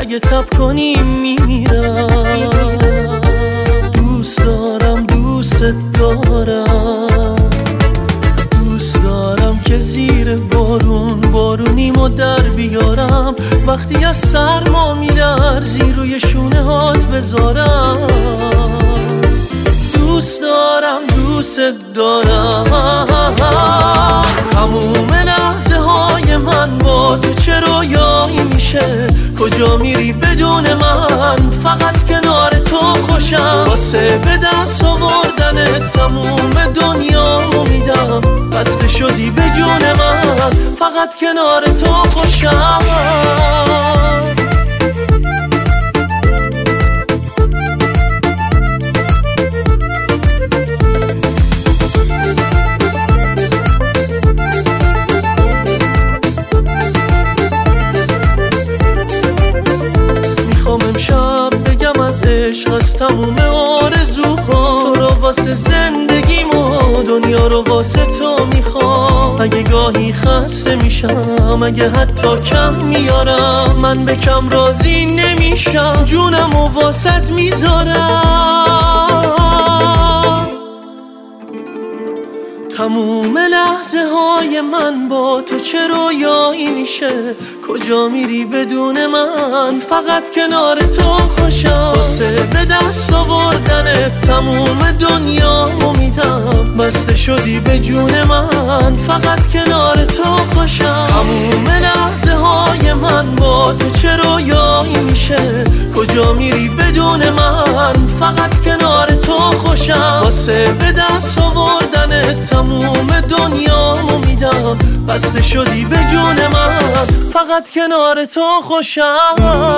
اگه تب کنی میمیرم. دوست دارم دوست دارم، دوست دارم که زیر بارونیمو در بیارم. وقتی از سرما میلرزی روی شونه هات بذارم. دوست دارم دوست دارم. تموم لحظه های من با تو چه رویایی میشه؟ کجا میری بدون من؟ فقط کنار تو خوشم. واسه به دست آوردن تموم دنیامو میدم. بسته شدی به جون من، فقط کنار تو خوشم. امشب بگم از عشق، از تموم آرزوها. تو رو واسه زندگیمو، دنیا رو واسه تو میخوام. اگه گاهی خسته میشم، اگه حتی کم میارم، من به کم راضی نمیشم. جونمو واسط میذارم. تموم لحظه های من با تو چه رویایی میشه؟ کجا میری بدون من؟ فقط کنار تو خوشم. واسه به دست آوردن تموم دنیامو میدم. بسته شدی به جون من، فقط کنار تو خوشم. تموم لحظه های من با تو چه رویایی میشه؟ کجا میری بدون من؟ فقط کنار تو خوشم. واسه به دست آوردن تموم دنیامو میدم. بسته شدی به جون من، فقط کنار تو خوشم.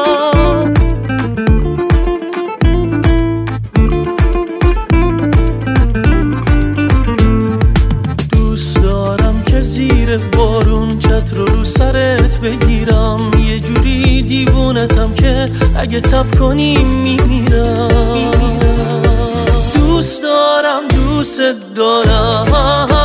دوست دارم که زیر بارون چتر رو سرت بگیرم. یه جوری دیوونتم که اگه تب کنی میمیرم. دوست دارم دوست دارم.